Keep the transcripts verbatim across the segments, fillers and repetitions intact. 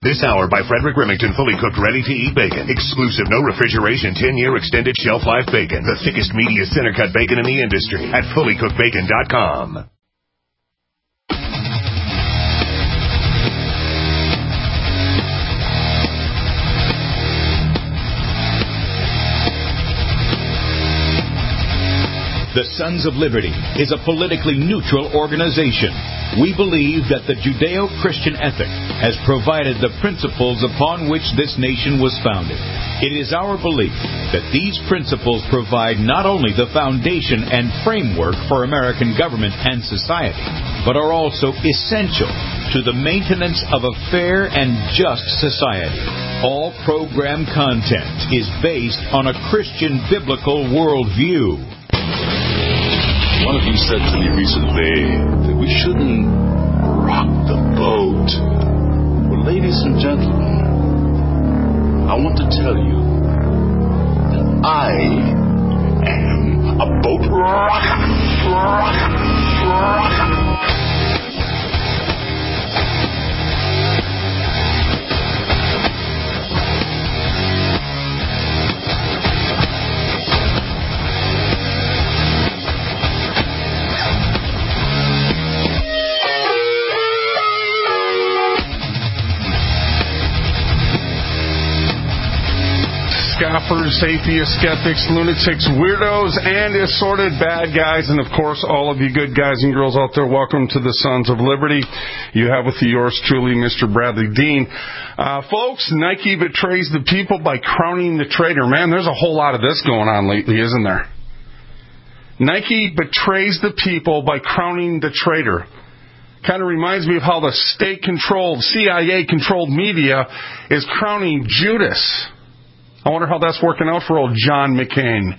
This hour by Frederick Remington, fully cooked, ready-to-eat bacon. Exclusive, no refrigeration, ten-year extended shelf life bacon. The thickest, meatiest, center-cut bacon in the industry at fully cooked bacon dot com. The Sons of Liberty is a politically neutral organization. We believe that the Judeo-Christian ethic has provided the principles upon which this nation was founded. It is our belief that these principles provide not only the foundation and framework for American government and society, but are also essential to the maintenance of a fair and just society. All program content is based on a Christian biblical worldview. One of you said to me recently that we shouldn't rock the boat. Well, ladies and gentlemen, I want to tell you that I am a boat rocker. Rocker. Rocker. Scoffers, atheists, skeptics, lunatics, weirdos, and assorted bad guys, and of course all of you good guys and girls out there, welcome to the Sons of Liberty. You have with you yours truly, Mister Bradley Dean. Uh, folks, Nike betrays the people by crowning the traitor. Man, there's a whole lot of this going on lately, isn't there? Nike betrays the people by crowning the traitor. Kind of reminds me of how the state-controlled, C I A-controlled media is crowning Judas. I wonder how that's working out for old John McCain.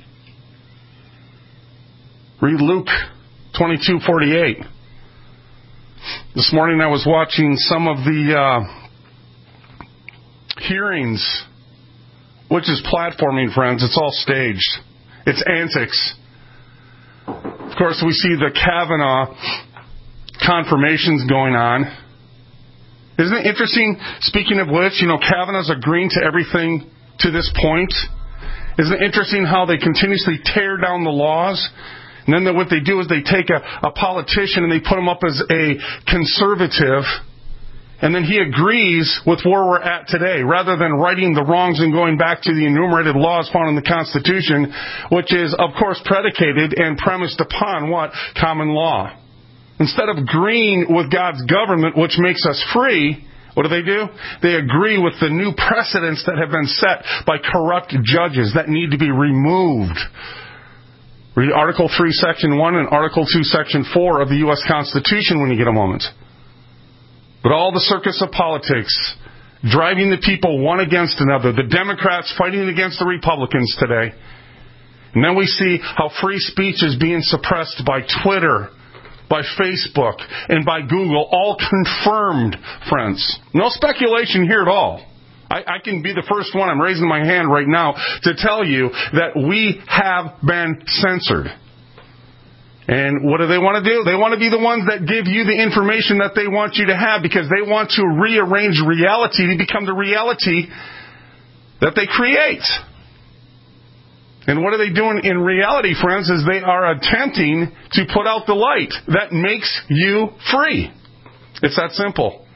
Read Luke twenty-two forty-eight. This morning I was watching some of the uh, hearings, which is platforming, friends. It's all staged. It's antics. Of course, we see the Kavanaugh confirmations going on. Isn't it interesting? Speaking of which, you know, Kavanaugh's agreeing to everything to this point. Isn't it interesting how they continuously tear down the laws? And then what they do is they take a, a politician and they put him up as a conservative, and then he agrees with where we're at today, rather than righting the wrongs and going back to the enumerated laws found in the Constitution, which is, of course, predicated and premised upon what? Common law. Instead of agreeing with God's government, which makes us free, what do they do? They agree with the new precedents that have been set by corrupt judges that need to be removed. Read Article three, Section one and Article two, Section four of the U S Constitution when you get a moment. But all the circus of politics, driving the people one against another, the Democrats fighting against the Republicans today. And then we see how free speech is being suppressed by Twitter, by Facebook, and by Google, all confirmed, friends. No speculation here at all. I, I can be the first one, I'm raising my hand right now, to tell you that we have been censored. And what do they want to do? They want to be the ones that give you the information that they want you to have, because they want to rearrange reality to become the reality that they create. And what are they doing in reality, friends, is they are attempting to put out the light that makes you free. It's that simple.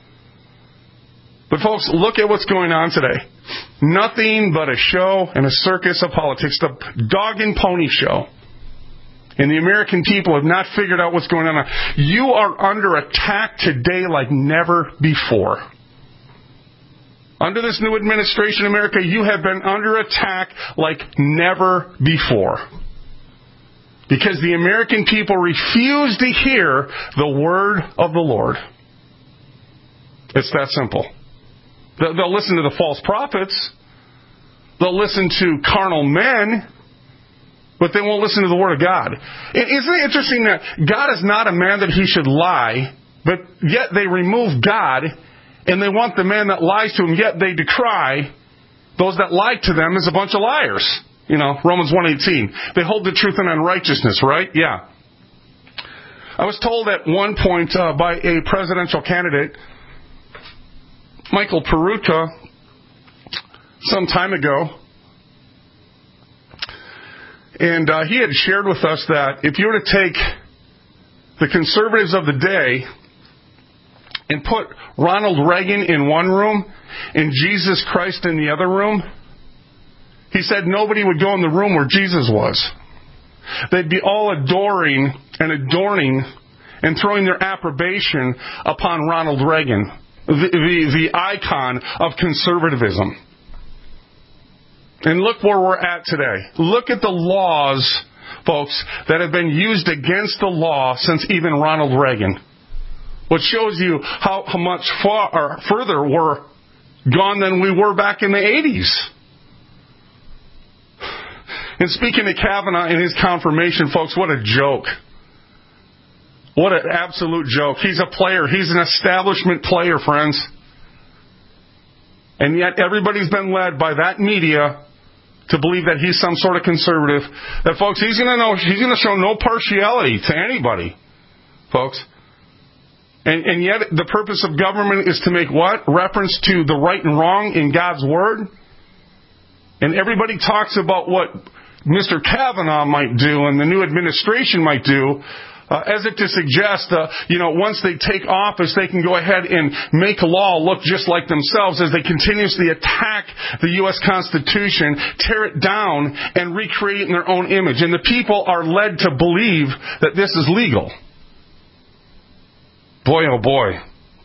But folks, look at what's going on today. Nothing but a show and a circus of politics. The dog and pony show. And the American people have not figured out what's going on. You are under attack today like never before. Under this new administration in America, you have been under attack like never before. Because the American people refuse to hear the word of the Lord. It's that simple. They'll listen to the false prophets. They'll listen to carnal men. But they won't listen to the word of God. Isn't it interesting that God is not a man that he should lie, but yet they remove God, and they want the man that lies to him, yet they decry those that lie to them as a bunch of liars. You know, Romans one eighteen. They hold the truth in unrighteousness, right? Yeah. I was told at one point uh, by a presidential candidate, Michael Peroutka some time ago. And uh, he had shared with us that if you were to take the conservatives of the day and put Ronald Reagan in one room and Jesus Christ in the other room, he said nobody would go in the room where Jesus was. They'd be all adoring and adorning and throwing their approbation upon Ronald Reagan, the, the, the icon of conservatism. And look where we're at today. Look at the laws, folks, that have been used against the law since even Ronald Reagan. Which shows you how, how much far or further we're gone than we were back in the eighties. And speaking of Kavanaugh and his confirmation, folks, what a joke. What an absolute joke. He's a player. He's an establishment player, friends. And yet everybody's been led by that media to believe that he's some sort of conservative. That, folks, he's going to know, he's going to show no partiality to anybody, folks. And, and yet the purpose of government is to make what? Reference to the right and wrong in God's Word. And everybody talks about what Mister Kavanaugh might do and the new administration might do, uh, as if to suggest, uh, you know, once they take office, they can go ahead and make law look just like themselves as they continuously attack the U S Constitution, tear it down, and recreate it in their own image. And the people are led to believe that this is legal. Boy, oh boy.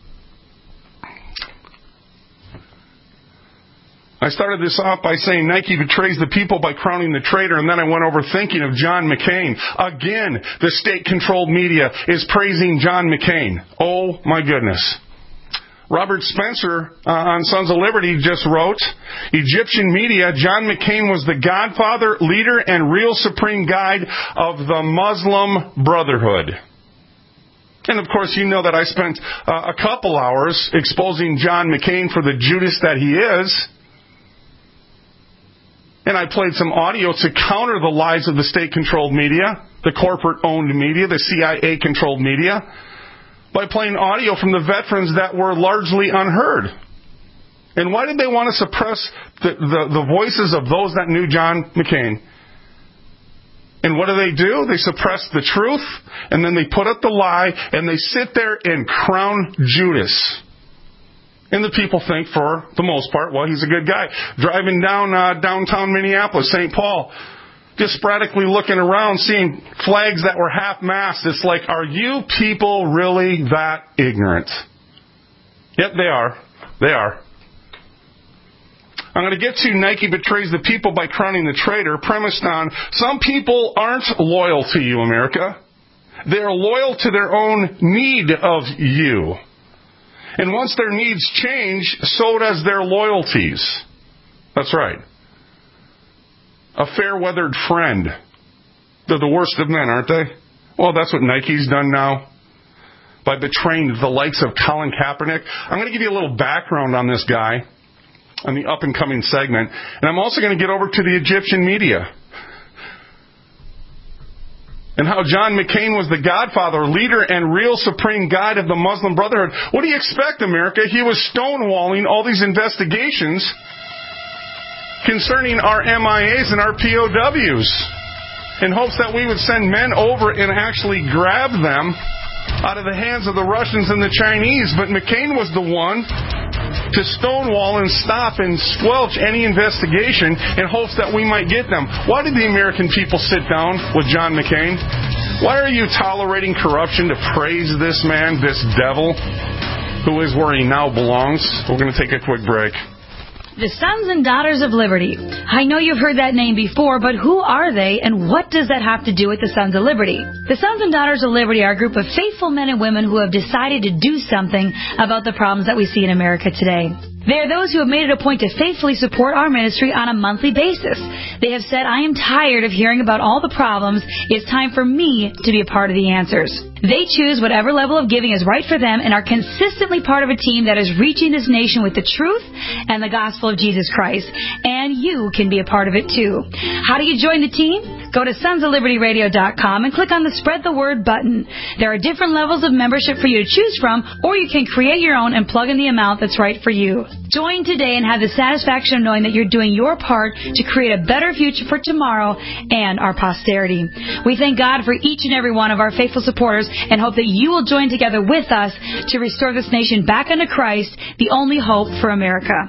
I started this off by saying Nike betrays the people by crowning the traitor, and then I went over thinking of John McCain. Again, the state-controlled media is praising John McCain. Oh, my goodness. Robert Spencer uh, on Sons of Liberty just wrote, Egyptian media, John McCain was the godfather, leader, and real supreme guide of the Muslim Brotherhood. And, of course, you know that I spent uh, a couple hours exposing John McCain for the Judas that he is. And I played some audio to counter the lies of the state-controlled media, the corporate-owned media, the C I A-controlled media, by playing audio from the veterans that were largely unheard. And why did they want to suppress the, the, the voices of those that knew John McCain? And what do they do? They suppress the truth, and then they put up the lie, and they sit there and crown Judas. And the people think, for the most part, well, he's a good guy. Driving down uh, downtown Minneapolis, Saint Paul, just sporadically looking around, seeing flags that were half-mast. It's like, are you people really that ignorant? Yep, they are. They are. I'm going to get to Nike betrays the people by crowning the traitor, premised on some people aren't loyal to you, America. They're loyal to their own need of you. And once their needs change, so does their loyalties. That's right. A fair-weathered friend. They're the worst of men, aren't they? Well, that's what Nike's done now by betraying the likes of Colin Kaepernick. I'm going to give you a little background on this guy, on the up-and-coming segment. And I'm also going to get over to the Egyptian media. And how John McCain was the godfather, leader, and real supreme guide of the Muslim Brotherhood. What do you expect, America? He was stonewalling all these investigations concerning our M I As and our P O Ws in hopes that we would send men over and actually grab them out of the hands of the Russians and the Chinese. But McCain was the one to stonewall and stop and squelch any investigation in hopes that we might get them. Why did the American people sit down with John McCain? Why are you tolerating corruption to praise this man, this devil, who is where he now belongs? We're going to take a quick break. The Sons and Daughters of Liberty. I know you've heard that name before, but who are they, and what does that have to do with the Sons of Liberty? The Sons and Daughters of Liberty are a group of faithful men and women who have decided to do something about the problems that we see in America today. They are those who have made it a point to faithfully support our ministry on a monthly basis. They have said, I am tired of hearing about all the problems. It's time for me to be a part of the answers. They choose whatever level of giving is right for them and are consistently part of a team that is reaching this nation with the truth and the gospel of Jesus Christ. And you can be a part of it too. How do you join the team? Go to sons of liberty radio dot com and click on the Spread the Word button. There are different levels of membership for you to choose from, or you can create your own and plug in the amount that's right for you. Join today and have the satisfaction of knowing that you're doing your part to create a better future for tomorrow and our posterity. We thank God for each and every one of our faithful supporters and hope that you will join together with us to restore this nation back unto Christ, the only hope for America.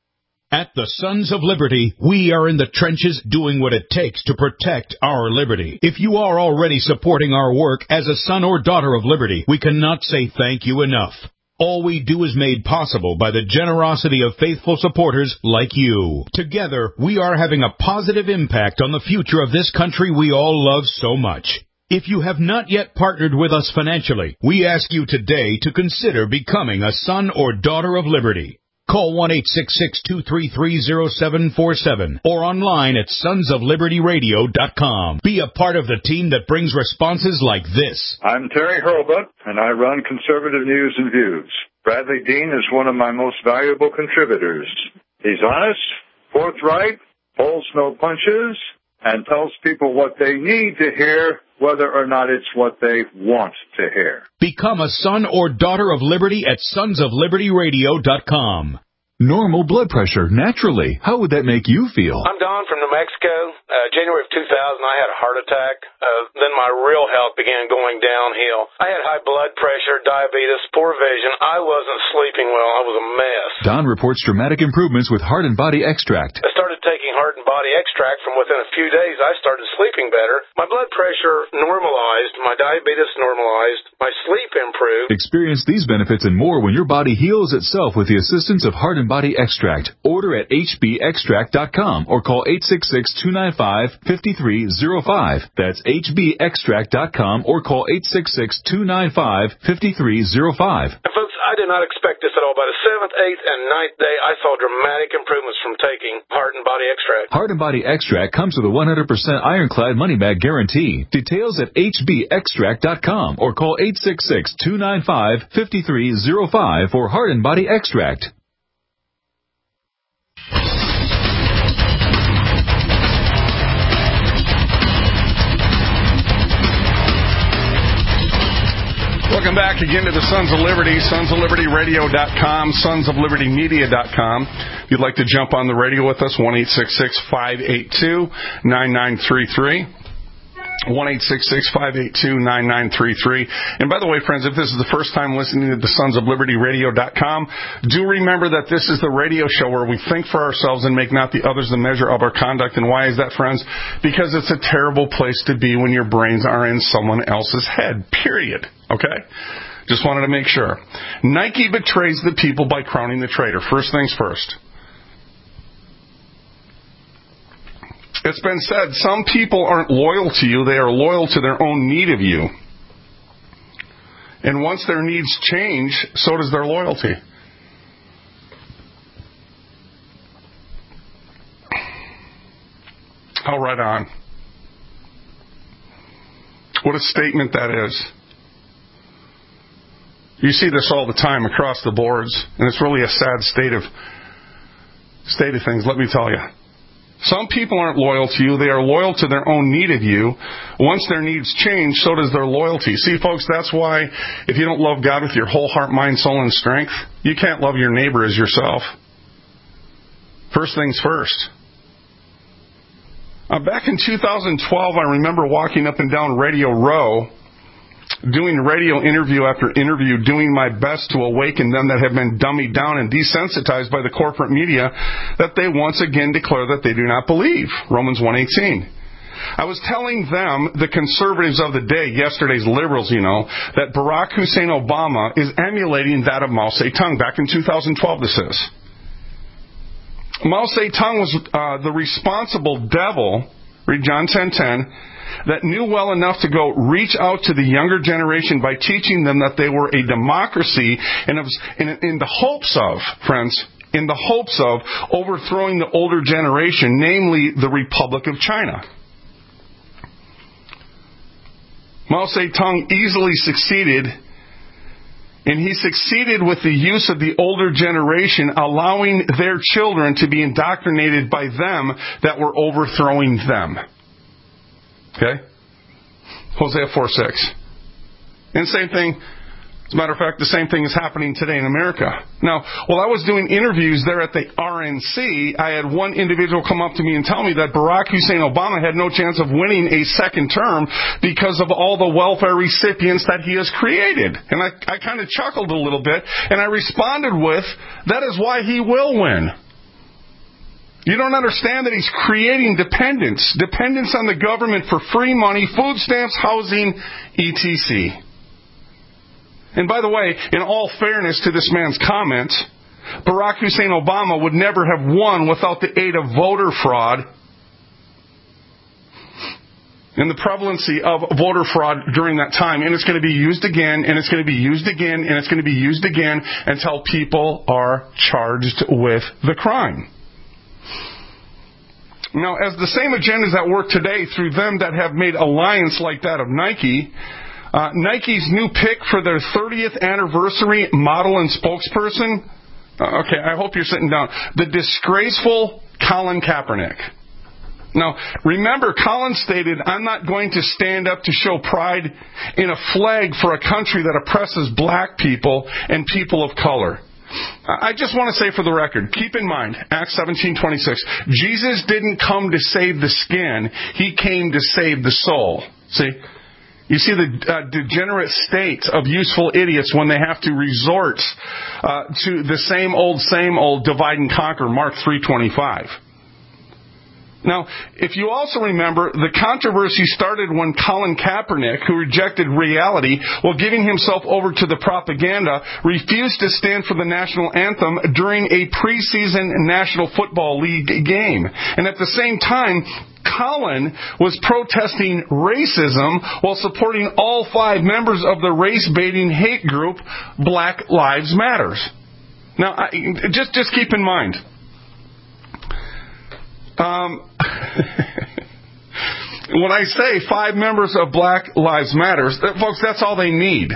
At the Sons of Liberty, we are in the trenches doing what it takes to protect our liberty. If you are already supporting our work as a son or daughter of liberty, we cannot say thank you enough. All we do is made possible by the generosity of faithful supporters like you. Together, we are having a positive impact on the future of this country we all love so much. If you have not yet partnered with us financially, we ask you today to consider becoming a son or daughter of liberty. Call one eight six six, two three three, zero seven four seven or online at sons of liberty radio dot com. Be a part of the team that brings responses like this. I'm Terry Hurlbut, and I run Conservative News and Views. Bradley Dean is one of my most valuable contributors. He's honest, forthright, pulls no punches, and tells people what they need to hear, whether or not it's what they want to hear. Become a son or daughter of liberty at sons of liberty radio dot com. Normal blood pressure, naturally. How would that make you feel? I'm Don from New Mexico. Uh, January of two thousand, I had a heart attack. Uh, then my real health began going downhill. I had high blood pressure, diabetes, poor vision. I wasn't sleeping well. I was a mess. Don reports dramatic improvements with Heart and Body Extract. I started taking Heart and Body Extract. From within a few days, I started sleeping better. My blood pressure normalized. My diabetes normalized. My sleep improved. Experience these benefits and more when your body heals itself with the assistance of Heart and Body Extract. Order at h b extract dot com or call eight six six, two nine five, five three zero five. That's h b extract dot com or call eight six six, two nine five, five three zero five. And folks, I did not expect this at all. By the seventh, eighth, and ninth day, I saw dramatic improvements from taking Heart and Body Extract. Heart and Body Extract comes with a one hundred percent ironclad money-back guarantee. Details at h b extract dot com or call eight six six, two nine five, five three zero five for Heart and Body Extract. Welcome back again to the Sons of Liberty, sons of liberty radio dot com, sons of liberty media dot com. If you'd like to jump on the radio with us, one eight six six, five eight two, nine nine three three. one eight six six, five eight two, nine nine three three. And by the way, friends, if this is the first time listening to the sons of liberty radio dot com, do remember that this is the radio show where we think for ourselves and make not the others the measure of our conduct. And why is that, friends? Because it's a terrible place to be when your brains are in someone else's head, period. Okay? Just wanted to make sure. Nike betrays the people by crowning the traitor. First things first. It's been said, some people aren't loyal to you, they are loyal to their own need of you. And once their needs change, so does their loyalty. How right on. What a statement that is. You see this all the time across the boards, and it's really a sad state of state of things, let me tell you. Some people aren't loyal to you. They are loyal to their own need of you. Once their needs change, so does their loyalty. See, folks, that's why if you don't love God with your whole heart, mind, soul, and strength, you can't love your neighbor as yourself. First things first. Uh, back in two thousand twelve, I remember walking up and down Radio Row, doing radio interview after interview, doing my best to awaken them that have been dummied down and desensitized by the corporate media that they once again declare that they do not believe. Romans one eighteen. I was telling them, the conservatives of the day, yesterday's liberals, you know, that Barack Hussein Obama is emulating that of Mao Zedong. Back in two thousand twelve, this is. Mao Zedong was uh, the responsible devil, read John ten ten, that knew well enough to go reach out to the younger generation by teaching them that they were a democracy and in, in the hopes of, friends, in the hopes of overthrowing the older generation, namely the Republic of China. Mao Zedong easily succeeded, and he succeeded with the use of the older generation, allowing their children to be indoctrinated by them that were overthrowing them. Okay? Hosea four six. And same thing, as a matter of fact, the same thing is happening today in America. Now, while I was doing interviews there at the R N C, I had one individual come up to me and tell me that Barack Hussein Obama had no chance of winning a second term because of all the welfare recipients that he has created. And I, I kind of chuckled a little bit, and I responded with, that is why he will win. You don't understand that he's creating dependence. Dependence on the government for free money, food stamps, housing, et cetera. And by the way, in all fairness to this man's comments, Barack Hussein Obama would never have won without the aid of voter fraud and the prevalency of voter fraud during that time. And it's going to be used again, and it's going to be used again, and it's going to be used again until people are charged with the crime. Now, as the same agendas that work today through them that have made alliance like that of Nike, Uh, Nike's new pick for their thirtieth anniversary model and spokesperson, uh, okay, I hope you're sitting down, the disgraceful Colin Kaepernick. Now, remember, Colin stated, I'm not going to stand up to show pride in a flag for a country that oppresses black people and people of color. I just want to say for the record, keep in mind, Acts seventeen twenty-six, Jesus didn't come to save the skin, he came to save the soul. See? You see the uh, degenerate state of useful idiots when they have to resort uh, to the same old, same old divide and conquer, Mark three twenty-five. Now, if you also remember, the controversy started when Colin Kaepernick, who rejected reality while giving himself over to the propaganda, refused to stand for the national anthem during a preseason National Football League game. And at the same time, Colin was protesting racism while supporting all five members of the race-baiting hate group Black Lives Matter. Now, I, just just keep in mind, um, when I say five members of Black Lives Matter, folks, that's all they need.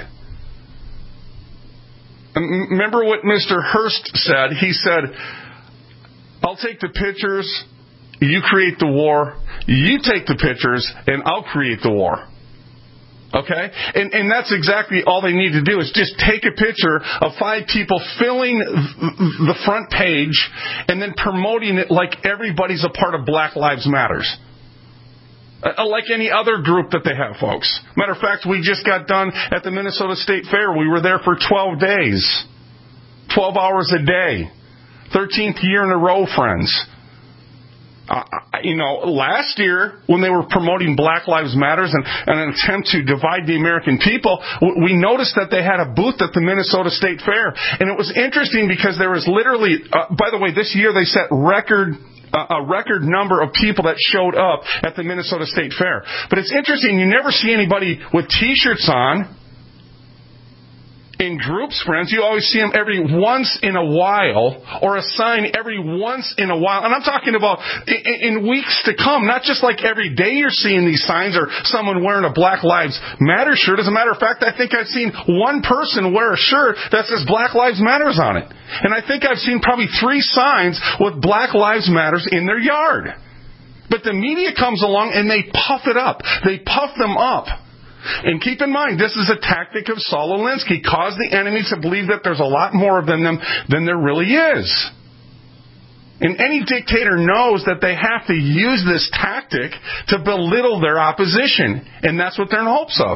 Remember what Mister Hearst said? He said, I'll take the pictures, you create the war, you take the pictures, and I'll create the war. Okay? And, and that's exactly all they need to do is just take a picture of five people filling the front page and then promoting it like everybody's a part of Black Lives Matters. Uh, like any other group that they have, folks. Matter of fact, we just got done at the Minnesota State Fair. We were there for twelve days. twelve hours a day. thirteenth year in a row, friends. Uh, you know, last year, when they were promoting Black Lives Matter and, and an attempt to divide the American people, we noticed that they had a booth at the Minnesota State Fair. And it was interesting because there was literally, uh, by the way, this year they set record uh, a record number of people that showed up at the Minnesota State Fair. But it's interesting, you never see anybody with T-shirts on. In groups, friends, you always see them every once in a while, or a sign every once in a while. And I'm talking about in, in weeks to come, not just like every day you're seeing these signs or someone wearing a Black Lives Matter shirt. As a matter of fact, I think I've seen one person wear a shirt that says Black Lives Matters on it. And I think I've seen probably three signs with Black Lives Matters in their yard. But the media comes along and they puff it up. They puff them up. And keep in mind, this is a tactic of Saul Alinsky. Cause the enemy to believe that there's a lot more of them than there really is. And any dictator knows that they have to use this tactic to belittle their opposition. And that's what they're in hopes of.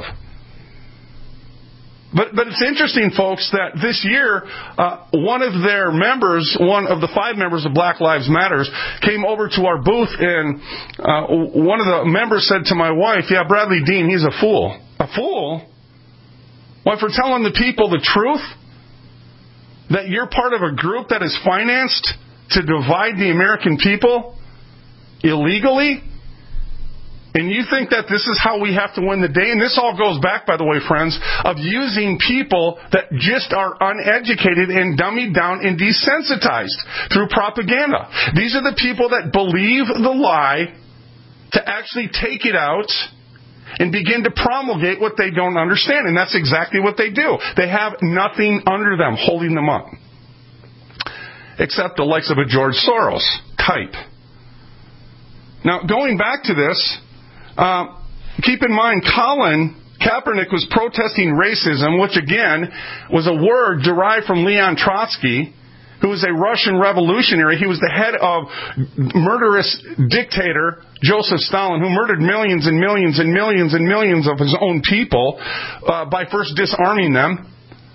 But but it's interesting, folks, that this year, uh, one of their members, one of the five members of Black Lives Matter, came over to our booth, and uh, one of the members said to my wife, yeah, Bradley Dean, he's a fool. A fool? Why, for telling the people the truth? That you're part of a group that is financed to divide the American people illegally? And you think that this is how we have to win the day? And this all goes back, by the way, friends, of using people that just are uneducated and dummied down and desensitized through propaganda. These are the people that believe the lie to actually take it out and begin to promulgate what they don't understand. And that's exactly what they do. They have nothing under them holding them up, except the likes of a George Soros type. Now, going back to this, Uh, keep in mind, Colin Kaepernick was protesting racism, which again was a word derived from Leon Trotsky, who was a Russian revolutionary. He was the head of murderous dictator Joseph Stalin, who murdered millions and millions and millions and millions of his own people uh, by first disarming them.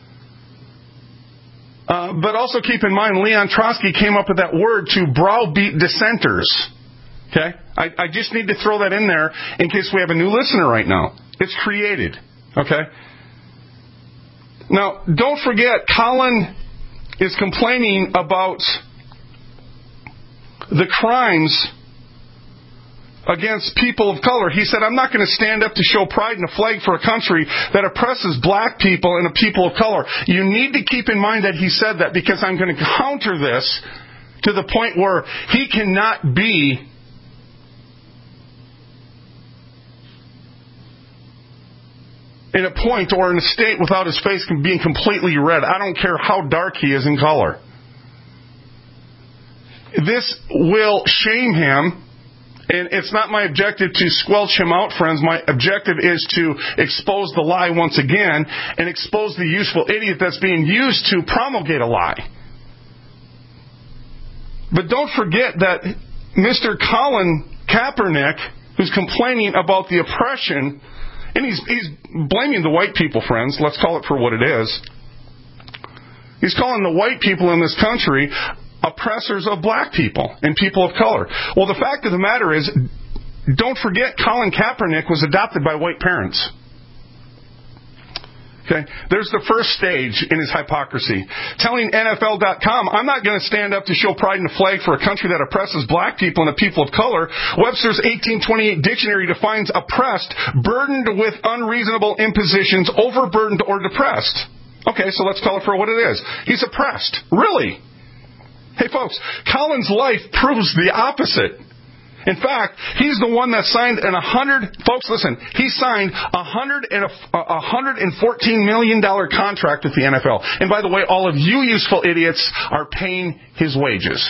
Uh, but also keep in mind, Leon Trotsky came up with that word to browbeat dissenters. Okay? I, I just need to throw that in there in case we have a new listener right now. It's created. Okay? Now, don't forget, Colin is complaining about the crimes against people of color. He said, I'm not going to stand up to show pride in a flag for a country that oppresses black people and a people of color. You need to keep in mind that he said that, because I'm going to counter this to the point where he cannot be in a point or in a state without his face being completely red. I don't care how dark he is in color. This will shame him, and it's not my objective to squelch him out, friends. My objective is to expose the lie once again and expose the useful idiot that's being used to promulgate a lie. But don't forget that Mister Colin Kaepernick, who's complaining about the oppression, and he's, he's blaming the white people, friends. Let's call it for what it is. He's calling the white people in this country oppressors of black people and people of color. Well, the fact of the matter is, don't forget, Colin Kaepernick was adopted by white parents. Okay? There's the first stage in his hypocrisy. Telling N F L dot com, I'm not going to stand up to show pride in a flag for a country that oppresses black people and a people of color. Webster's eighteen twenty-eight dictionary defines oppressed, burdened with unreasonable impositions, overburdened or depressed. Okay, so let's call it for what it is. He's oppressed. Really? Hey, folks, Colin's life proves the opposite. In fact, he's the one that signed an one hundred, folks, listen, he signed a one hundred and a, a one hundred fourteen million dollars contract with the N F L. And by the way, all of you useful idiots are paying his wages.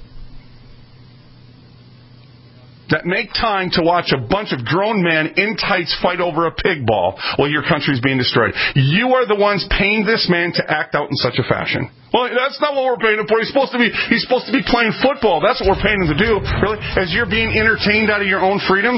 That make time to watch a bunch of grown men in tights fight over a pig ball while your country's being destroyed. You are the ones paying this man to act out in such a fashion. Well, that's not what we're paying him for. He's supposed to be, he's supposed to be playing football. That's what we're paying him to do. Really? As you're being entertained out of your own freedoms?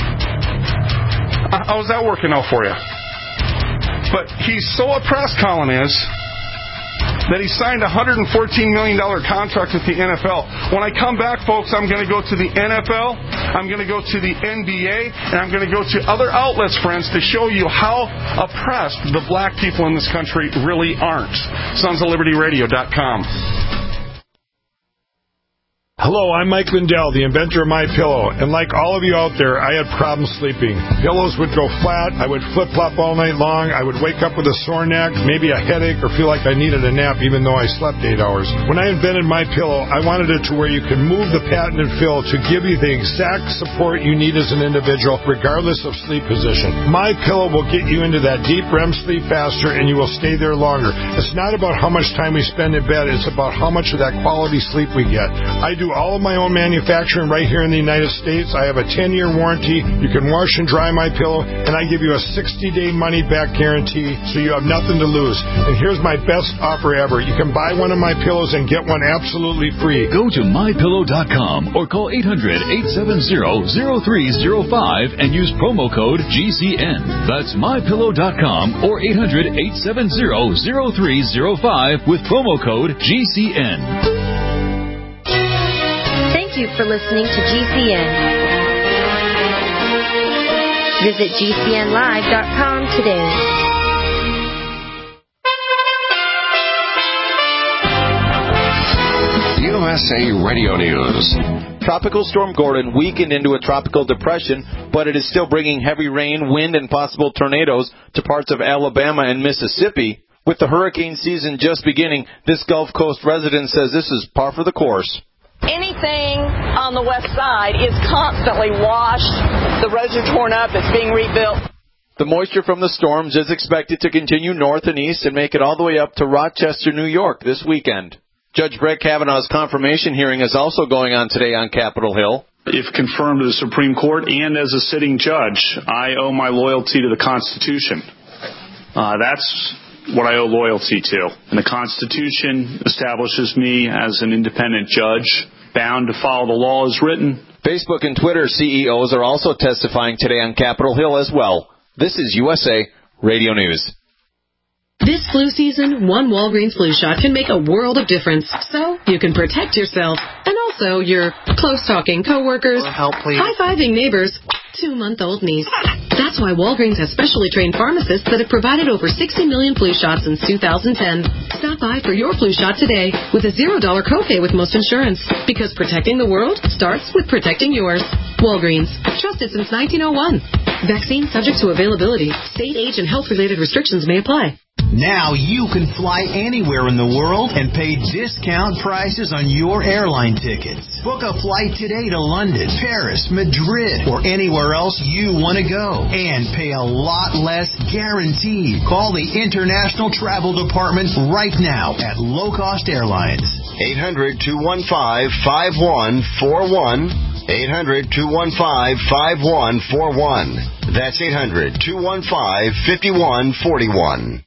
How's that working out for you? But he's so oppressed, Colin is, that he signed a one hundred fourteen million dollars contract with the N F L. When I come back, folks, I'm going to go to the N F L, I'm going to go to the N B A, and I'm going to go to other outlets, friends, to show you how oppressed the black people in this country really aren't. Sons of Liberty Radio dot com. Hello, I'm Mike Lindell, the inventor of MyPillow, and like all of you out there, I had problems sleeping. Pillows would go flat, I would flip-flop all night long, I would wake up with a sore neck, maybe a headache, or feel like I needed a nap even though I slept eight hours. When I invented MyPillow, I wanted it to where you can move the patented fill to give you the exact support you need as an individual, regardless of sleep position. MyPillow will get you into that deep R E M sleep faster, and you will stay there longer. It's not about how much time we spend in bed, it's about how much of that quality sleep we get. I do all of my own manufacturing right here in the United States. I have a ten-year warranty. You can wash and dry my pillow, and I give you a sixty-day money-back guarantee, so you have nothing to lose. And here's my best offer ever. You can buy one of my pillows and get one absolutely free. Go to my pillow dot com or call eight hundred, eight seven zero, zero three zero five and use promo code G C N. That's my pillow dot com or eight hundred, eight seven zero, zero three zero five with promo code G C N. Thank you for listening to G C N. Visit G C N live dot com today. U S A Radio News. Tropical Storm Gordon weakened into a tropical depression, but it is still bringing heavy rain, wind, and possible tornadoes to parts of Alabama and Mississippi. With the hurricane season just beginning, this Gulf Coast resident says this is par for the course. Anything on the west side is constantly washed. The roads are torn up. It's being rebuilt. The moisture from the storms is expected to continue north and east and make it all the way up to Rochester, New York this weekend. Judge Brett Kavanaugh's confirmation hearing is also going on today on Capitol Hill. If confirmed to the Supreme Court and as a sitting judge, I owe my loyalty to the Constitution. Uh, that's what I owe loyalty to. And the Constitution establishes me as an independent judge, bound to follow the law as written. Facebook and Twitter C E Os are also testifying today on Capitol Hill as well. This is U S A Radio News. This flu season, one Walgreens flu shot can make a world of difference. So you can protect yourself and also your close-talking coworkers, help, please. high-fiving neighbors, two-month-old niece. That's why Walgreens has specially trained pharmacists that have provided over sixty million flu shots since two thousand ten. Stop by for your flu shot today with a zero dollar copay with most insurance. Because protecting the world starts with protecting yours. Walgreens. Trusted since nineteen oh one. Vaccine subject to availability. State, age, and health-related restrictions may apply. Now you can fly anywhere in the world and pay discount prices on your airline tickets. Book a flight today to London, Paris, Madrid, or anywhere else you want to go. And pay a lot less guaranteed. Call the International Travel Department right now at Low Cost Airlines. eight hundred, two one five, five one four one. eight hundred, two one five, five one four one. That's eight hundred, two one five, five one four one.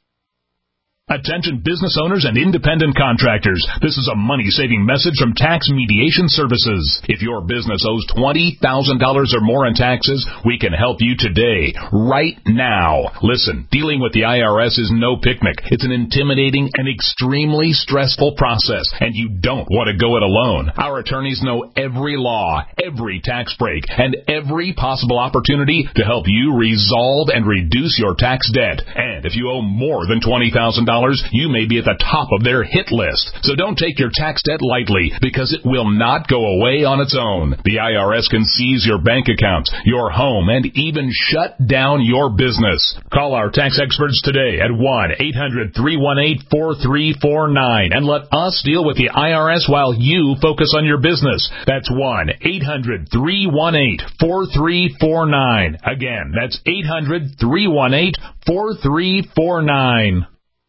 Attention business owners and independent contractors. This is a money-saving message from Tax Mediation Services. If your business owes twenty thousand dollars or more in taxes, we can help you today, right now. Listen, dealing with the I R S is no picnic. It's an intimidating and extremely stressful process, and you don't want to go it alone. Our attorneys know every law, every tax break, and every possible opportunity to help you resolve and reduce your tax debt. And if you owe more than twenty thousand dollars, you may be at the top of their hit list. So don't take your tax debt lightly, because it will not go away on its own. The I R S can seize your bank accounts, your home, and even shut down your business. Call our tax experts today at one eight hundred, three one eight, four three four nine and let us deal with the I R S while you focus on your business. That's one eight hundred, three one eight, four three four nine. Again, that's eight hundred, three one eight, four three four nine.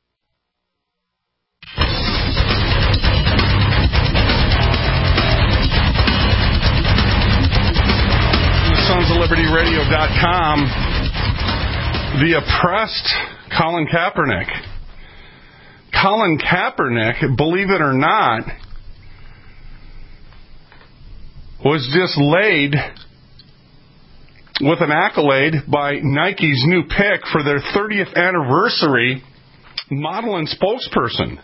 Sons of Liberty Radio dot com. The oppressed Colin Kaepernick. Colin Kaepernick, believe it or not, was just laid with an accolade by Nike's new pick for their thirtieth anniversary model and spokesperson.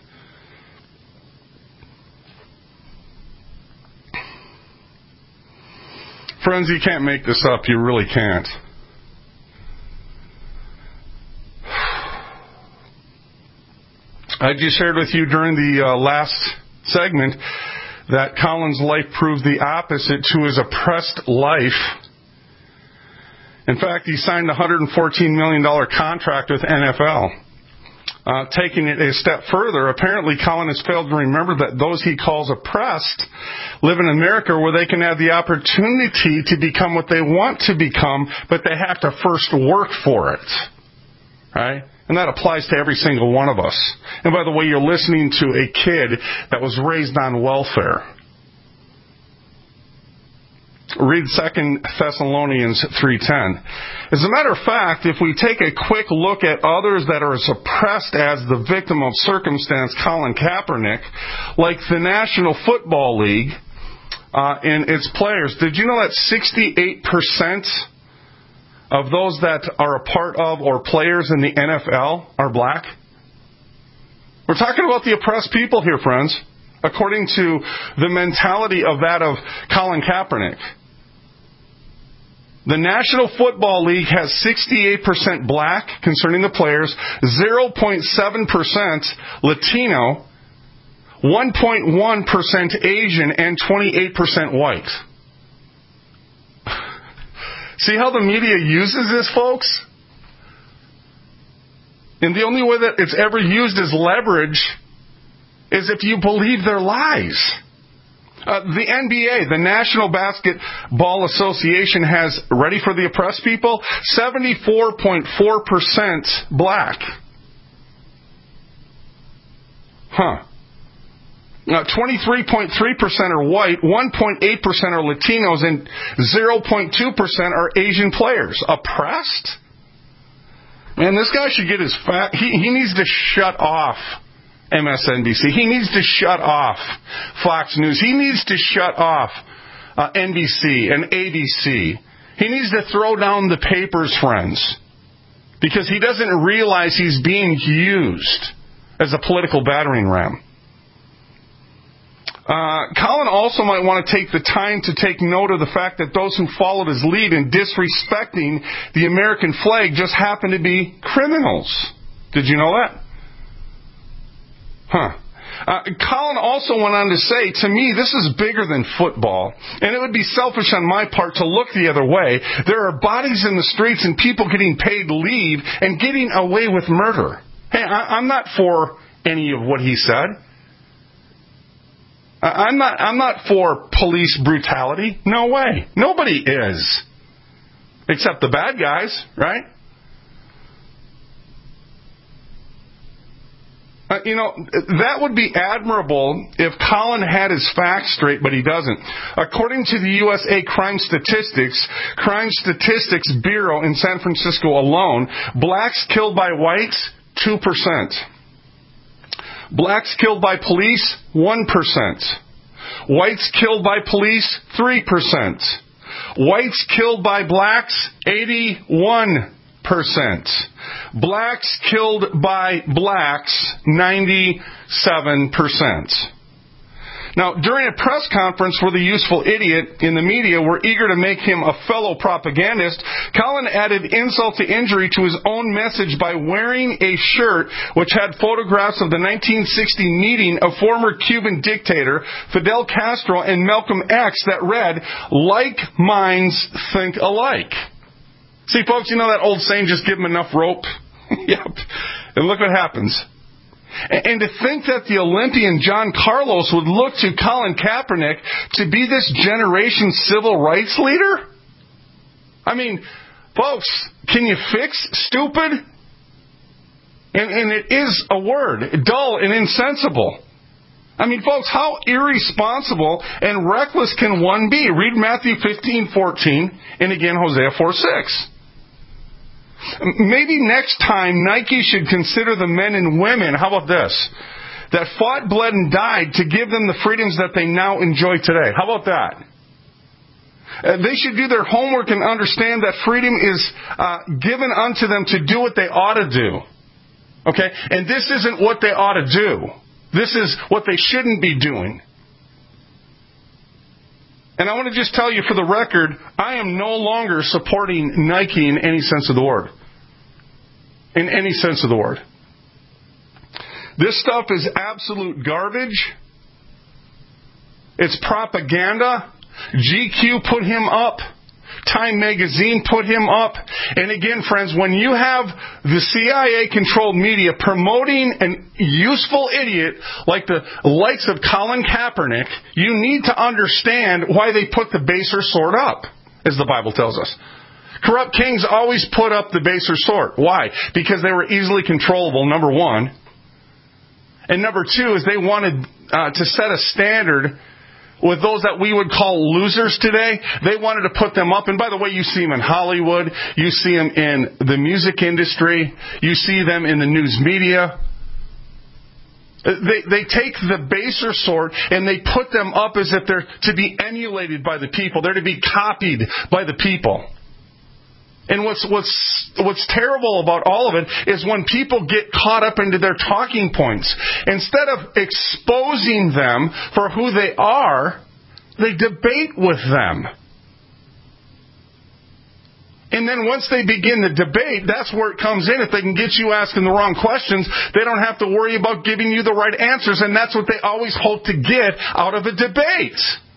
Friends, you can't make this up. You really can't. I just shared with you during the uh, last segment that Colin's life proved the opposite to his oppressed life. In fact, he signed a one hundred fourteen million dollars contract with N F L. Uh, taking it a step further, apparently Colin has failed to remember that those he calls oppressed live in America where they can have the opportunity to become what they want to become, but they have to first work for it. Right? And that applies to every single one of us. And by the way, you're listening to a kid that was raised on welfare. Read Second Thessalonians three ten. As a matter of fact, if we take a quick look at others that are as oppressed as the victim of circumstance, Colin Kaepernick, like the National Football League uh, and its players, did you know that sixty-eight percent of those that are a part of or players in the N F L are black? We're talking about the oppressed people here, friends, according to the mentality of that of Colin Kaepernick. The National Football League has sixty-eight percent black concerning the players, zero point seven percent Latino, one point one percent Asian, and twenty-eight percent white. See how the media uses this, folks? And the only way that it's ever used as leverage is if you believe their lies. Uh, the N B A, the National Basketball Association, has, ready for the oppressed people, seventy-four point four percent black. Huh. Now, twenty-three point three percent are white, one point eight percent are Latinos, and zero point two percent are Asian players. Oppressed? Man, this guy should get his fat... He, he needs to shut off M S N B C. He needs to shut off Fox News. He needs to shut off uh, N B C and A B C. He needs to throw down the papers, friends, because he doesn't realize he's being used as a political battering ram. Uh, Colin also might want to take the time to take note of the fact that those who followed his lead in disrespecting the American flag just happen to be criminals. Did you know that? Huh. Uh, Colin also went on to say, to me, this is bigger than football, and it would be selfish on my part to look the other way. There are bodies in the streets and people getting paid leave and getting away with murder. Hey, I, I'm not for any of what he said. I'm not, I'm not for police brutality. No way. Nobody is. Except the bad guys, right? Uh, you know, that would be admirable if Colin had his facts straight, but he doesn't. According to the U S A Crime Statistics, Crime Statistics Bureau in San Francisco alone, blacks killed by whites, two percent. Blacks killed by police, one percent. Whites killed by police, three percent. Whites killed by blacks, eighty-one percent. Blacks killed by blacks, ninety-seven percent. Now, during a press conference where the useful idiot in the media were eager to make him a fellow propagandist, Colin added insult to injury to his own message by wearing a shirt which had photographs of the nineteen sixty meeting of former Cuban dictator Fidel Castro and Malcolm X that read, "Like minds think alike." See, folks, you know that old saying, just give them enough rope? Yep. And look what happens. And to think that the Olympian John Carlos would look to Colin Kaepernick to be this generation's civil rights leader? I mean, folks, can you fix stupid? And, and it is a word, dull and insensible. I mean, folks, how irresponsible and reckless can one be? Read Matthew fifteen fourteen and again Hosea four six. Maybe next time Nike should consider the men and women, how about this, that fought, bled, and died to give them the freedoms that they now enjoy today. How about that? Uh, they should do their homework and understand that freedom is uh, given unto them to do what they ought to do. Okay? And this isn't what they ought to do. This is what they shouldn't be doing. And I want to just tell you for the record, I am no longer supporting Nike in any sense of the word. In any sense of the word. This stuff is absolute garbage. It's propaganda. G Q put him up. Time Magazine put him up. And again, friends, when you have the C I A-controlled media promoting an useful idiot like the likes of Colin Kaepernick, you need to understand why they put the baser sort up, as the Bible tells us. Corrupt kings always put up the baser sort. Why? Because they were easily controllable, number one. And number two is they wanted uh, to set a standard with those that we would call losers today. They wanted to put them up. And by the way, you see them in Hollywood. You see them in the music industry. You see them in the news media. They, they take the baser sort and they put them up as if they're to be emulated by the people. They're to be copied by the people. And what's what's what's terrible about all of it is when people get caught up into their talking points, instead of exposing them for who they are, they debate with them. And then once they begin the debate, that's where it comes in. If they can get you asking the wrong questions, they don't have to worry about giving you the right answers, and that's what they always hope to get out of a debate.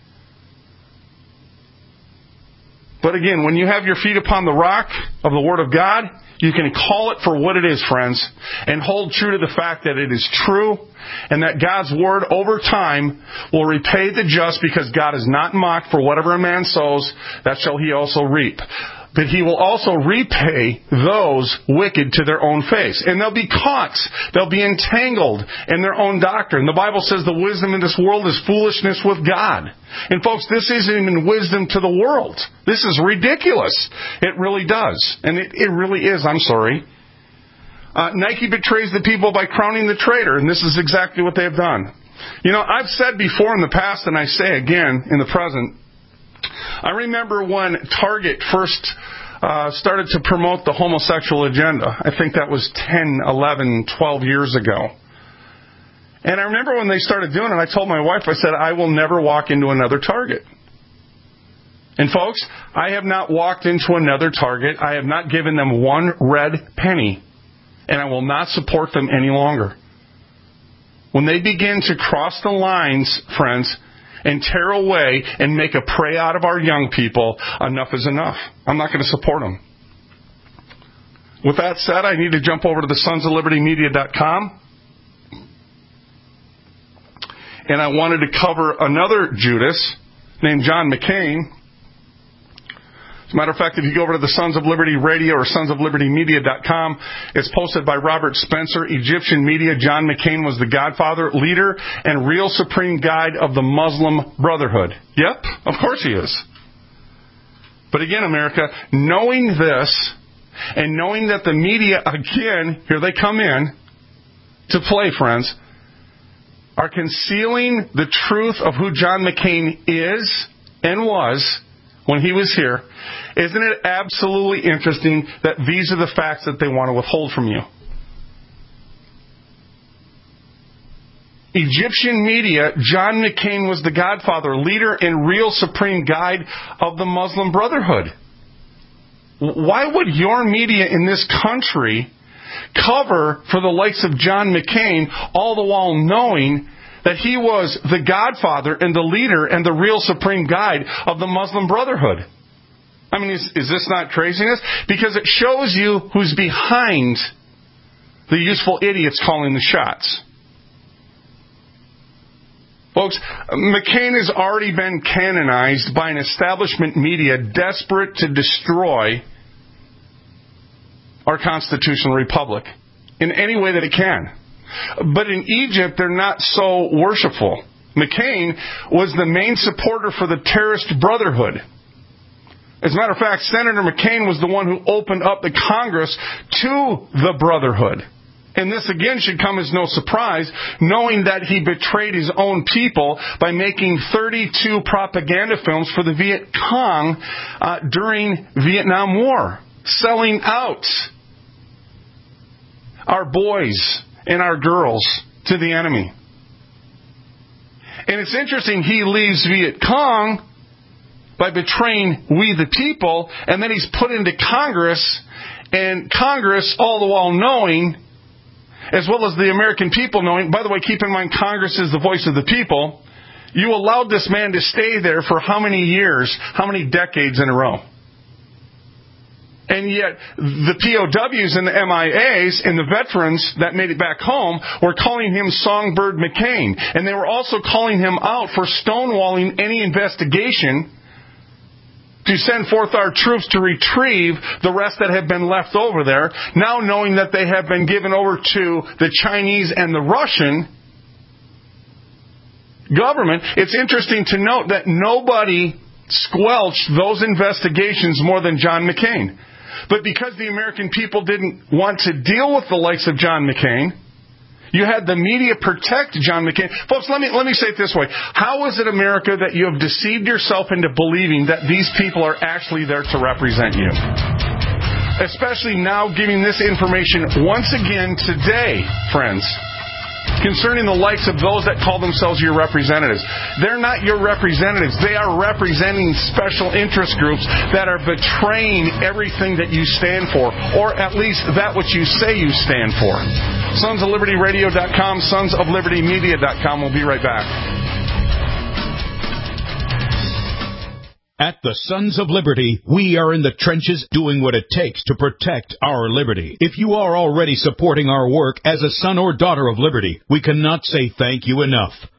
But again, when you have your feet upon the rock of the Word of God, you can call it for what it is, friends, and hold true to the fact that it is true and that God's Word over time will repay the just, because God is not mocked. For whatever a man sows, that shall he also reap. but he will also repay those wicked to their own face. And they'll be caught. They'll be entangled in their own doctrine. The Bible says the wisdom in this world is foolishness with God. And folks, this isn't even wisdom to the world. This is ridiculous. It really does. And it, it really is, I'm sorry. Uh, Nike betrays the people by crowning the traitor, and this is exactly what they have done. You know, I've said before in the past, and I say again in the present, I remember when Target first uh, started to promote the homosexual agenda. I think that was ten, eleven, twelve years ago. And I remember when they started doing it, I told my wife, I said, I will never walk into another Target. And folks, I have not walked into another Target. I have not given them one red penny. And I will not support them any longer. When they begin to cross the lines, friends, and tear away and make a prey out of our young people, enough is enough. I'm not going to support them. With that said, I need to jump over to the sons of liberty media dot com. And I wanted to cover another Judas named John McCain. As a matter of fact, if you go over to the Sons of Liberty Radio or sons of liberty media dot com, it's posted by Robert Spencer, Egyptian Media. John McCain was the godfather, leader, and real supreme guide of the Muslim Brotherhood. Yep, of course he is. But again, America, knowing this, and knowing that the media, again, here they come in to play, friends, are concealing the truth of who John McCain is and was when he was here, isn't it absolutely interesting that these are the facts that they want to withhold from you? Egyptian Media, John McCain was the godfather, leader, and real supreme guide of the Muslim Brotherhood. Why would your media in this country cover for the likes of John McCain, all the while knowing that he was the godfather and the leader and the real supreme guide of the Muslim Brotherhood? I mean, is, is this not craziness? Because it shows you who's behind the useful idiots calling the shots. Folks, McCain has already been canonized by an establishment media desperate to destroy our constitutional republic in any way that it can. But in Egypt, they're not so worshipful. McCain was the main supporter for the terrorist brotherhood. As a matter of fact, Senator McCain was the one who opened up the Congress to the brotherhood. And this, again, should come as no surprise, knowing that he betrayed his own people by making thirty-two propaganda films for the Viet Cong uh, during Vietnam War, selling out our boys and our girls to the enemy. And it's interesting, he leaves Viet Cong by betraying we the people, and then he's put into Congress, and Congress, all the while knowing, as well as the American people knowing, by the way, keep in mind, Congress is the voice of the people, you allowed this man to stay there for how many years, how many decades in a row? And yet, the P O Ws and the M I As and the veterans that made it back home were calling him Songbird McCain. And they were also calling him out for stonewalling any investigation to send forth our troops to retrieve the rest that have been left over there, now knowing that they have been given over to the Chinese and the Russian government. It's interesting to note that nobody squelched those investigations more than John McCain. But because the American people didn't want to deal with the likes of John McCain, you had the media protect John McCain. Folks, let me let me say it this way. How is it, America, that you have deceived yourself into believing that these people are actually there to represent you? Especially now giving this information once again today, friends, concerning the likes of those that call themselves your representatives. They're not your representatives. They are representing special interest groups that are betraying everything that you stand for, or at least that which you say you stand for. sons of liberty radio dot com, sons of liberty media dot com. We'll be right back. At the Sons of Liberty, we are in the trenches doing what it takes to protect our liberty. If you are already supporting our work as a son or daughter of liberty, we cannot say thank you enough.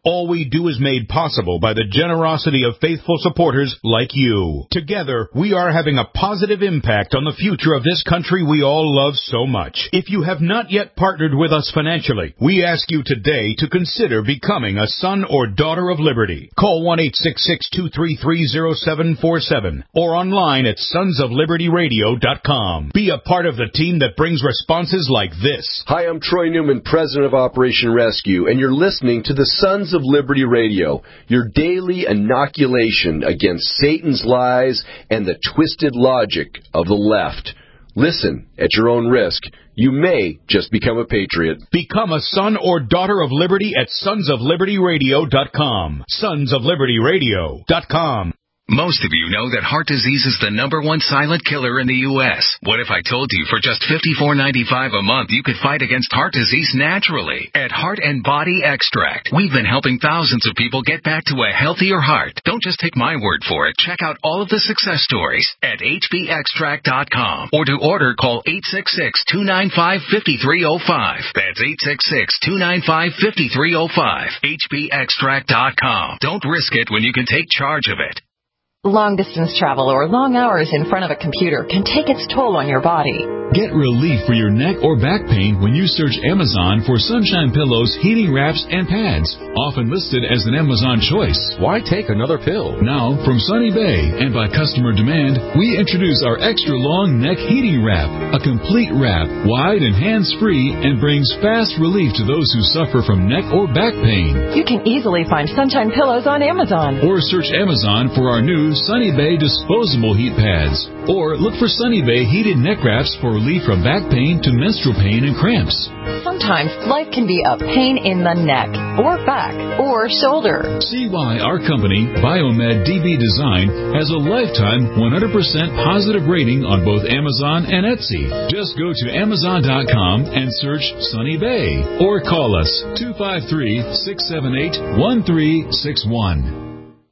All we do is made possible by the generosity of faithful supporters like you. Together, we are having a positive impact on the future of this country we all love so much. If you have not yet partnered with us financially, we ask you today to consider becoming a son or daughter of liberty. Call one eight six six, two three three, zero seven four seven or online at sons of liberty radio dot com. Be a part of the team that brings responses like this. Hi, I'm Troy Newman, president of Operation Rescue, and you're listening to the Sons of Liberty Radio, your daily inoculation against Satan's lies and the twisted logic of the left. Listen at your own risk. You may just become a patriot. Become a son or daughter of liberty at sons of liberty radio dot com. sons of liberty radio dot com. Most of you know that heart disease is the number one silent killer in the U S What if I told you for just fifty-four ninety-five a month you could fight against heart disease naturally? At Heart and Body Extract, we've been helping thousands of people get back to a healthier heart. Don't just take my word for it. Check out all of the success stories at H B extract dot com. Or to order, call eight six six, two nine five, five three zero five. That's eight six six, two nine five, five three zero five. H B extract dot com. Don't risk it when you can take charge of it. Long-distance travel or long hours in front of a computer can take its toll on your body. Get relief for your neck or back pain when you search Amazon for Sunshine Pillows, heating wraps, and pads, often listed as an Amazon choice. Why take another pill? Now, from Sunny Bay and by customer demand, we introduce our extra long neck heating wrap, a complete wrap, wide and hands-free, and brings fast relief to those who suffer from neck or back pain. You can easily find Sunshine Pillows on Amazon. Or search Amazon for our new Sunny Bay disposable heat pads. Or look for Sunny Bay heated neck wraps for relief from back pain to menstrual pain and cramps. Sometimes life can be a pain in the neck, or back, or shoulder. See why our company, Biomed D B Design, has a lifetime one hundred percent positive rating on both Amazon and Etsy. Just go to amazon dot com and search Sunny Bay. Or call us two five three, six seven eight, one three six one.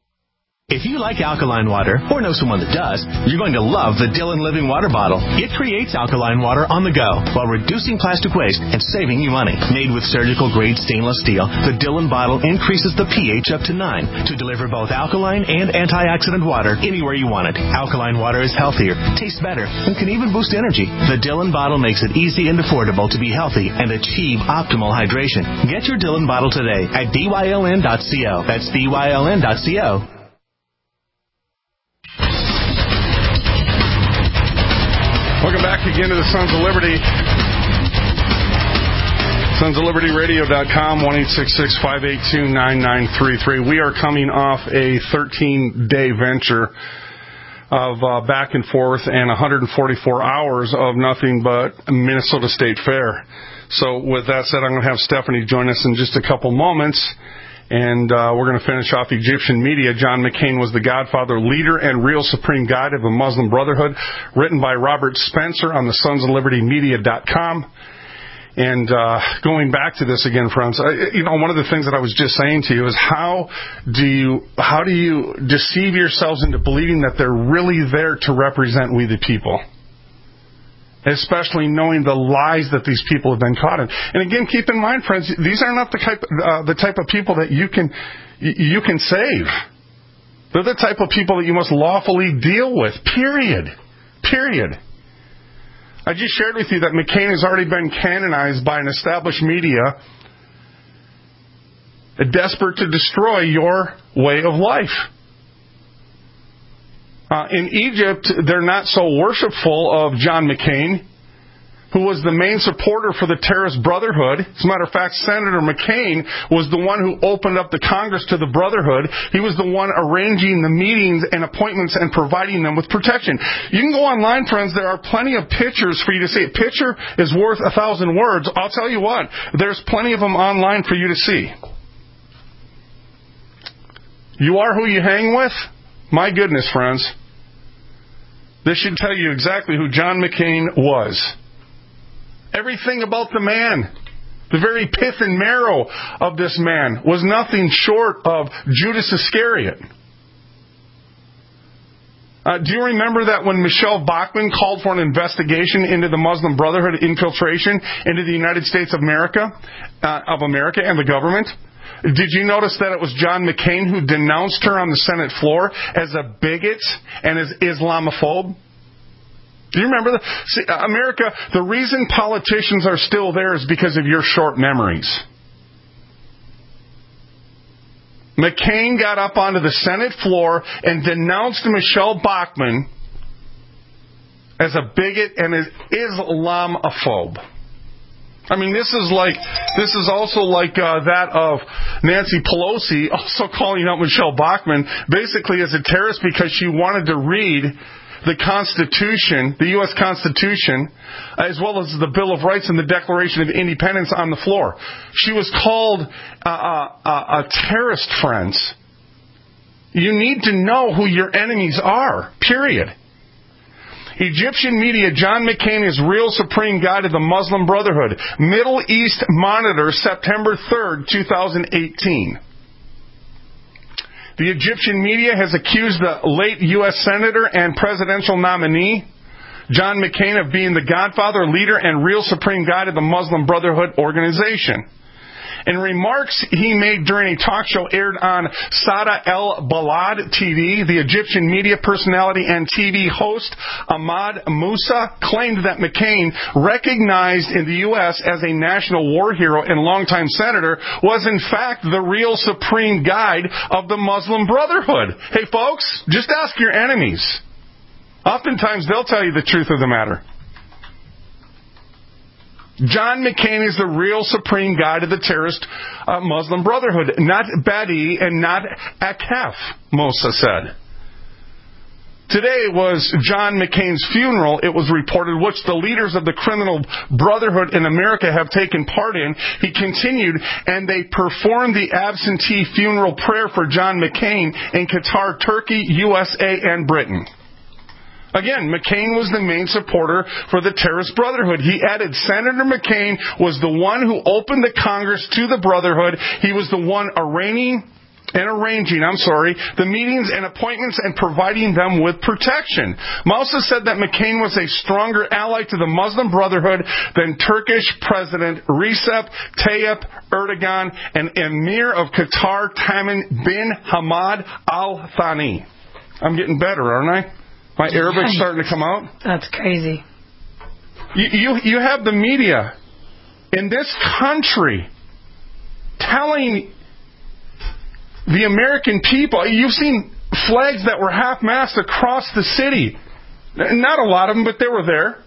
If you like alkaline water, or know someone that does, you're going to love the Dillon Living Water Bottle. It creates alkaline water on the go while reducing plastic waste and saving you money. Made with surgical-grade stainless steel, the Dillon bottle increases the pH up to nine to deliver both alkaline and antioxidant water anywhere you want it. Alkaline water is healthier, tastes better, and can even boost energy. The Dillon bottle makes it easy and affordable to be healthy and achieve optimal hydration. Get your Dillon bottle today at D Y L N dot co. That's D Y L N dot co. Welcome back again to the Sons of Liberty. sons of liberty radio dot com, one eight six six, five eight two, nine nine three three. We are coming off a thirteen-day venture of uh, back and forth and one hundred forty-four hours of nothing but Minnesota State Fair. So with that said, I'm going to have Stephanie join us in just a couple moments. And uh, we're going to finish off Egyptian media. John McCain was the godfather, leader, and real supreme guide of the Muslim Brotherhood, written by Robert Spencer on the sons of liberty media dot com. And uh, going back to this again, friends, I, you know, one of the things that I was just saying to you is how do you how do you deceive yourselves into believing that they're really there to represent we the people? Especially knowing the lies that these people have been caught in. And again, keep in mind, friends, these are not the type, uh, the type of people that you can you can save. They're the type of people that you must lawfully deal with, period. Period. I just shared with you that McCain has already been canonized by an established media, desperate to destroy your way of life. Uh, in Egypt, they're not so worshipful of John McCain, who was the main supporter for the terrorist Brotherhood. As a matter of fact, Senator McCain was the one who opened up the Congress to the Brotherhood. He was the one arranging the meetings and appointments and providing them with protection. You can go online, friends. There are plenty of pictures for you to see. A picture is worth a thousand words. I'll tell you what, there's plenty of them online for you to see. You are who you hang with? My goodness, friends. This should tell you exactly who John McCain was. Everything about the man, the very pith and marrow of this man, was nothing short of Judas Iscariot. Uh, do you remember that when Michelle Bachmann called for an investigation into the Muslim Brotherhood infiltration into the United States of America, uh, of America and the government? Did you notice that it was John McCain who denounced her on the Senate floor as a bigot and as Islamophobe? Do you remember that? See, America, the reason politicians are still there is because of your short memories. McCain got up onto the Senate floor and denounced Michelle Bachmann as a bigot and as Islamophobe. I mean, this is like, this is also like uh, that of Nancy Pelosi also calling out Michelle Bachmann basically as a terrorist because she wanted to read the Constitution, the U S Constitution, as well as the Bill of Rights and the Declaration of Independence on the floor. She was called uh, uh, uh, a terrorist, friends. You need to know who your enemies are, period. Egyptian media, John McCain is real supreme guide of the Muslim Brotherhood. Middle East Monitor, September third, twenty eighteen. The Egyptian media has accused the late U S Senator and presidential nominee, John McCain, of being the godfather, leader, and real supreme guide of the Muslim Brotherhood organization. In remarks he made during a talk show aired on Sada El Balad T V, the Egyptian media personality and T V host Ahmad Musa claimed that McCain, recognized in the U S as a national war hero and longtime senator, was in fact the real supreme guide of the Muslim Brotherhood. Hey folks, just ask your enemies. Oftentimes they'll tell you the truth of the matter. John McCain is the real supreme guide of the terrorist uh, Muslim Brotherhood, not Badi and not Akef, Musa said. Today was John McCain's funeral, it was reported, which the leaders of the criminal brotherhood in America have taken part in. He continued, and they performed the absentee funeral prayer for John McCain in Qatar, Turkey, U S A, and Britain. Again, McCain was the main supporter for the terrorist brotherhood. He added, Senator McCain was the one who opened the Congress to the brotherhood. He was the one arranging and arranging, I'm sorry, the meetings and appointments and providing them with protection. Moussa said that McCain was a stronger ally to the Muslim Brotherhood than Turkish President Recep Tayyip Erdogan and Emir of Qatar Tamim bin Hamad Al Thani. I'm getting better, aren't I? My Arabic's starting to come out. That's crazy. You, you, you have the media in this country telling the American people, you've seen flags that were half-mast across the city. Not a lot of them, but they were there.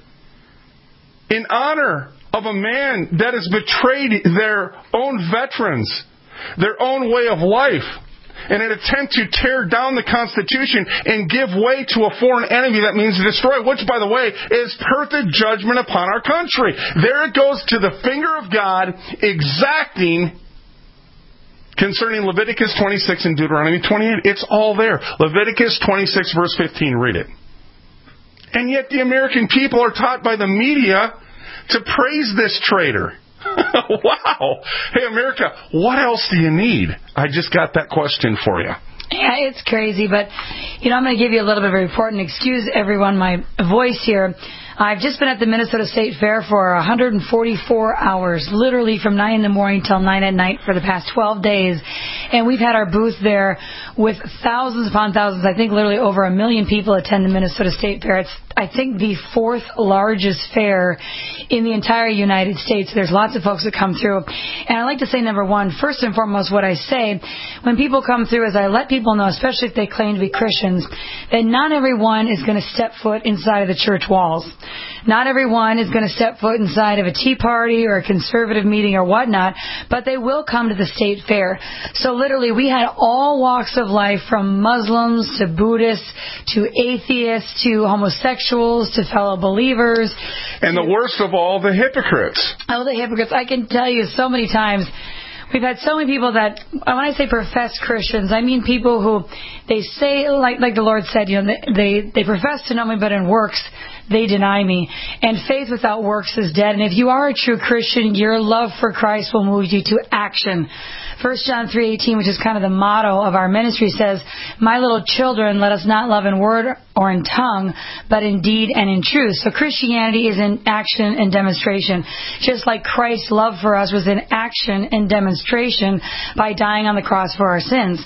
In honor of a man that has betrayed their own veterans, their own way of life, in an attempt to tear down the Constitution and give way to a foreign enemy that means destroy, which, by the way, is perfect judgment upon our country. There it goes to the finger of God exacting concerning Leviticus twenty-six and Deuteronomy twenty-eight. It's all there. Leviticus twenty-six, verse fifteen. Read it. And yet the American people are taught by the media to praise this traitor. Wow. Hey, America, what else do you need? I just got that question for you. Yeah, it's crazy, but, you know, I'm going to give you a little bit of a report, and excuse everyone, my voice here. I've just been at the Minnesota State Fair for one hundred forty-four hours, literally from nine in the morning till nine at night for the past twelve days. And we've had our booth there with thousands upon thousands. I think literally over a million people attend the Minnesota State Fair. It's, I think, the fourth largest fair in the entire United States. There's lots of folks that come through. And I like to say, number one, first and foremost, what I say, when people come through is I let people know, especially if they claim to be Christians, that not everyone is going to step foot inside of the church walls. Not everyone is going to step foot inside of a Tea Party or a conservative meeting or whatnot, but they will come to the state fair. So literally, we had all walks of life, from Muslims to Buddhists to atheists to homosexuals to fellow believers. And the worst of all, the hypocrites. Oh, the hypocrites. I can tell you so many times, we've had so many people that, when I say professed Christians, I mean people who, they say, like like the Lord said, you know, they they profess to know me, but in works, they deny me. And faith without works is dead. And if you are a true Christian, your love for Christ will move you to action. First John three eighteen, which is kind of the motto of our ministry, says, "My little children, let us not love in word or in tongue, but in deed and in truth." So Christianity is in action and demonstration. Just like Christ's love for us was in action and demonstration by dying on the cross for our sins.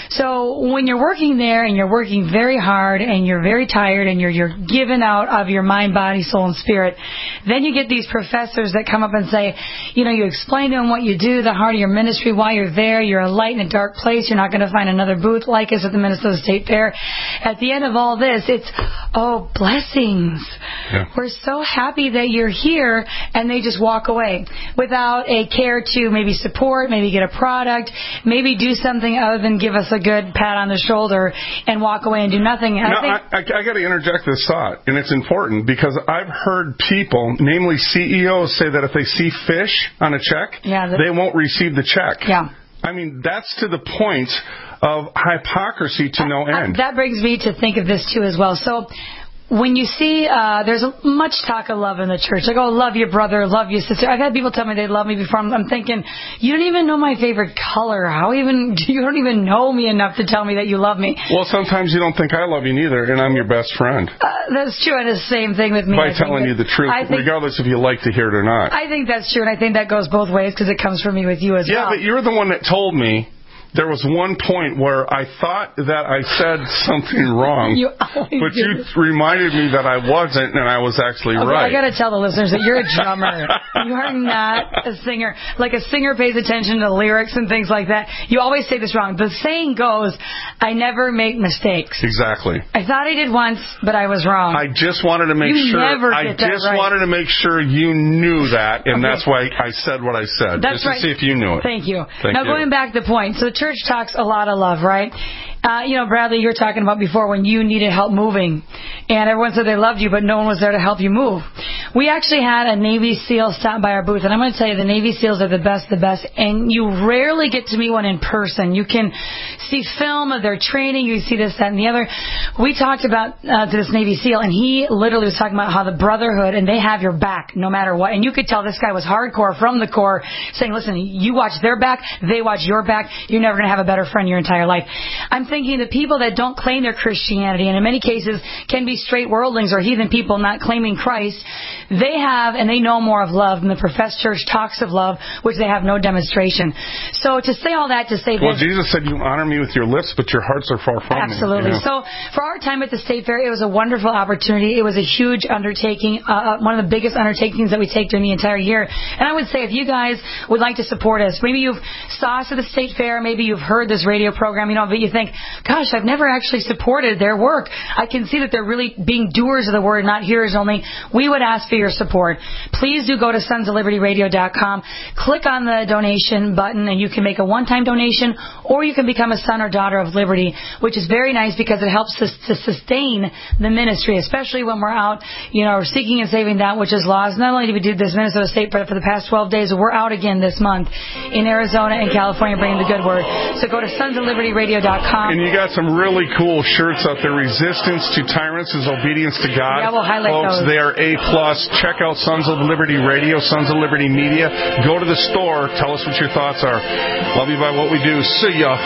So when you're working there and you're working very hard and you're very tired and you're you're given out of your mind, body, soul, and spirit, then you get these professors that come up and say, you know, you explain to them what you do, the heart of your ministry, why you're there, you're a light in a dark place, you're not going to find another booth like us at the Minnesota State Fair. At the end of all this, it's, oh, blessings. Yeah. We're so happy that you're here, and they just walk away without a care to maybe support, maybe get a product, maybe do something other than give us a good pat on the shoulder and walk away and do nothing. And no, I, think, I, I got to interject this thought, and it's important because I've heard people, namely C E Os, say that if they see fish on a check, yeah, the, they won't receive the check. Yeah. I mean, that's to the point of hypocrisy to no end. Uh, that brings me to think of this, too, as well. So when you see, uh, there's much talk of love in the church. Like, oh, love your brother, love your sister. I've had people tell me they love me before. I'm, I'm thinking, you don't even know my favorite color. How even, you don't even know me enough to tell me that you love me. Well, sometimes you don't think I love you neither, and I'm your best friend. Uh, that's true, and it's the same thing with me. By telling that, you the truth, think, regardless if you like to hear it or not. I think that's true, and I think that goes both ways because it comes from me with you as yeah, well. Yeah, but you're the one that told me. There was one point where I thought that I said something wrong, you but you reminded me that I wasn't, and I was actually okay, right. I got to tell the listeners that you're a drummer. You are not a singer. Like a singer pays attention to lyrics and things like that. You always say this wrong. The saying goes, I never make mistakes. Exactly. I thought I did once, but I was wrong. I just wanted to make you sure. Never I get that just right. wanted to make sure you knew that, and okay. that's why I said what I said. That's just right. to see if you knew it. Thank you. Thank now you. Going back to the point. So church talks a lot of love, right? Uh, you know, Bradley, you were talking about before when you needed help moving, and everyone said they loved you, but no one was there to help you move. We actually had a Navy SEAL stop by our booth, and I'm going to tell you, the Navy SEALs are the best, the best, and you rarely get to meet one in person. You can see film of their training, you see this, that, and the other. We talked about uh, to this Navy SEAL, and he literally was talking about how the brotherhood, and they have your back no matter what, and you could tell this guy was hardcore from the Corps, saying, listen, you watch their back, they watch your back, you're never going to have a better friend your entire life. I'm thinking the people that don't claim their Christianity, and in many cases can be straight worldlings or heathen people not claiming Christ, they have and they know more of love than the professed church talks of love, which they have no demonstration. So to say all that, to say well, this... Well, Jesus said you honor me with your lips, but your hearts are far from absolutely. me. Absolutely. You know? So for our time at the State Fair, it was a wonderful opportunity. It was a huge undertaking, uh, one of the biggest undertakings that we take during the entire year. And I would say if you guys would like to support us, maybe you've saw us at the State Fair, maybe you've heard this radio program, you know, but you think, gosh, I've never actually supported their work. I can see that they're really being doers of the word, not hearers only. We would ask for your support. Please do go to sons of liberty radio dot com, click on the donation button, and you can make a one-time donation, or you can become a son or daughter of liberty, which is very nice because it helps us to sustain the ministry, especially when we're out, you know, seeking and saving that which is lost. Not only do we do this Minnesota State Fair for the past twelve days, we're out again this month in Arizona and California bringing the good word. So go to sons of liberty radio dot com. And you got some really cool shirts out there. Resistance to tyrants is obedience to God. Yeah, we'll highlight Folks, those. They are A plus. Check out Sons of Liberty Radio, Sons of Liberty Media. Go to the store. Tell us what your thoughts are. Love you by what we do. See ya.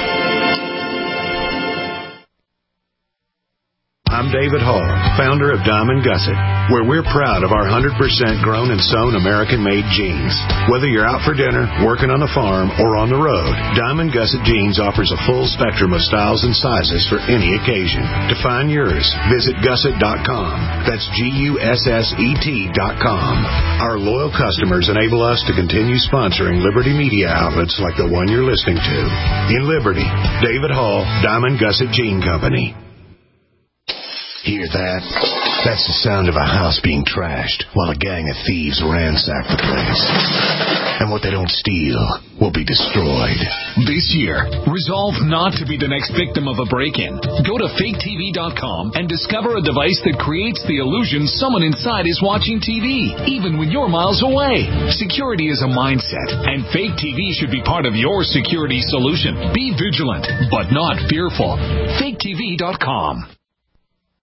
I'm David Hall, founder of Diamond Gusset, where we're proud of our one hundred percent grown and sewn American-made jeans. Whether you're out for dinner, working on a farm, or on the road, Diamond Gusset Jeans offers a full spectrum of styles and sizes for any occasion. To find yours, visit gusset dot com. That's G U S S E T dot com. Our loyal customers enable us to continue sponsoring Liberty media outlets like the one you're listening to. In Liberty, David Hall, Diamond Gusset Jean Company. Hear that? That's the sound of a house being trashed while a gang of thieves ransack the place. And what they don't steal will be destroyed. This year, resolve not to be the next victim of a break-in. Go to fake T V dot com and discover a device that creates the illusion someone inside is watching T V, even when you're miles away. Security is a mindset, and Fake T V should be part of your security solution. Be vigilant, but not fearful. fake T V dot com.